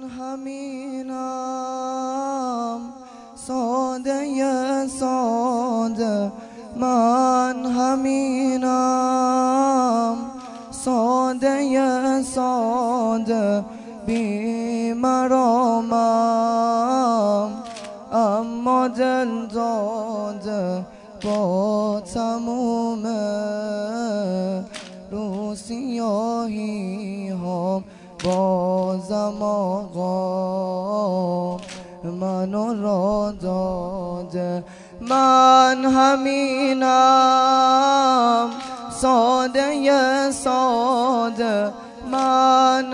همینم ساده ساده، من همینم ساده ساده، بی مرامم اما دل داده با تموم روسیاهی هم. بازم آقا منو را داده، من همینم ساده ساده، من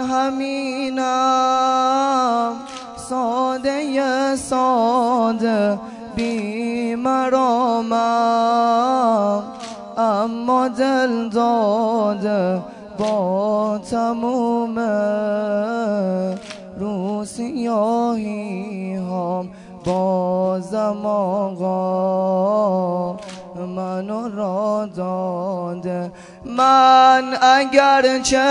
همینم ساده ساده، بی مرامم اما دل داده با تموم روسیاهی هم. بازم آقا منو را داده، من اگرچه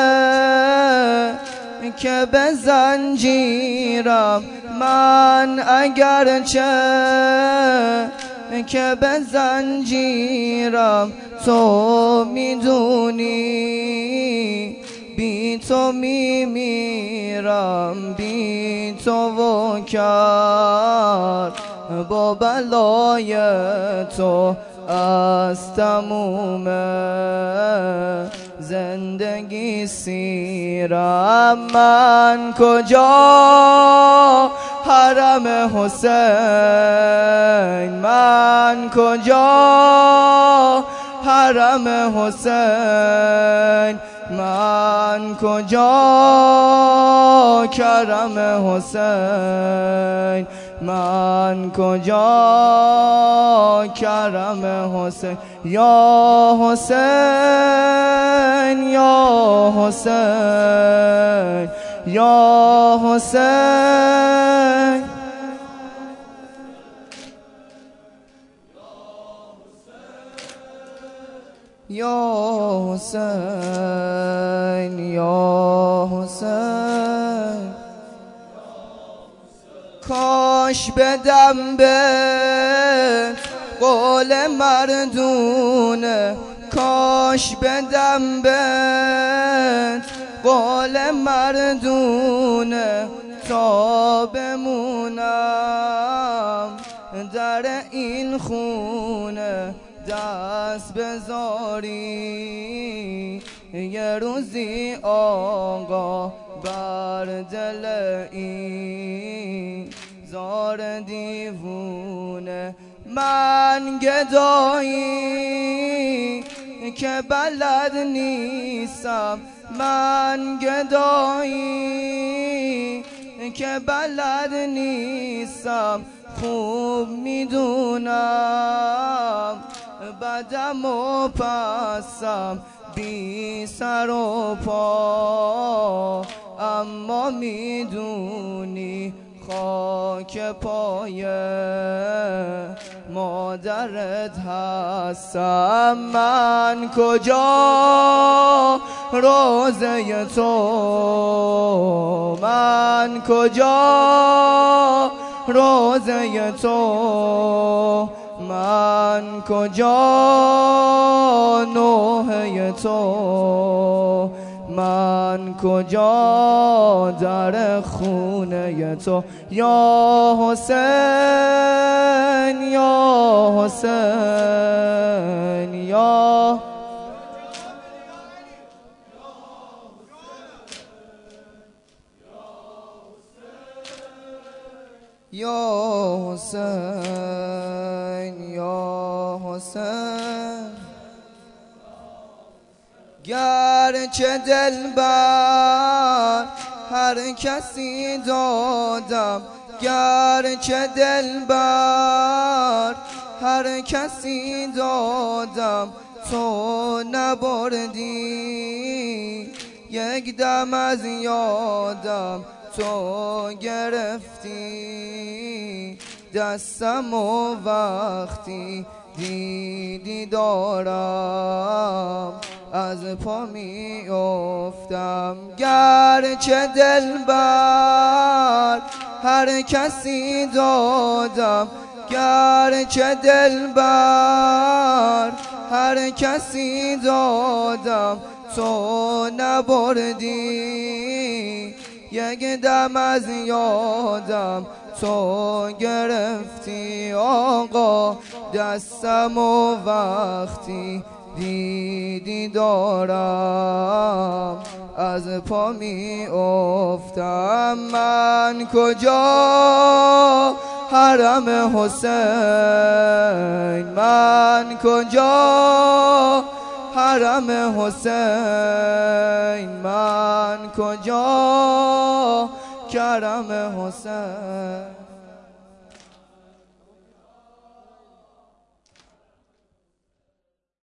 که به زنجیرم، من اگرچه که به زنجیرم، تو میدونی بی تو میمیرم، بی تو و کرد با بلای تو از تموم زندگی سیرم. من کجا حرم حسین، من کجا حرم حسین، من کجا کرم حسین، من کجا کرم حسین. یا حسین یا حسین یا حسین، یا حسین یا حسین. کاش بدم به قول مردونه، کاش بدم به قول مردونه، تا بمونم در این خونه دست بذاری یه روزی آقا بر دل این زار دیوونه. من گدایی که بلد نیستم، من گدایی که بلد نیستم، خوب میدونم بدم و پسم، بی سر و پا، اما میدونی خاک پای مادرت هستم. من کجا روزه تو، من کجا روزه تو، من کجا نوحه تو، من کجا در خونه تو. یا حسین یا حسین یا یا حسین یا حسین. گرچه دلبر هر کسی دادم، گرچه دلبر هر کسی دادم، تو نبردی یک دم از یادم، تو گرفتی دستم و وقتی دیدی دارم از پا می افتم. گرچه دلبر هر کسی دادم، گرچه دلبر هر کسی دادم، تو نبردی یک دم از یادم. تو گرفتی آقا دستم و وقتی دیدی دارم از پا می افتم. من کجا حرم حسین، من کجا حرم حسین، من کجا کرم حسین.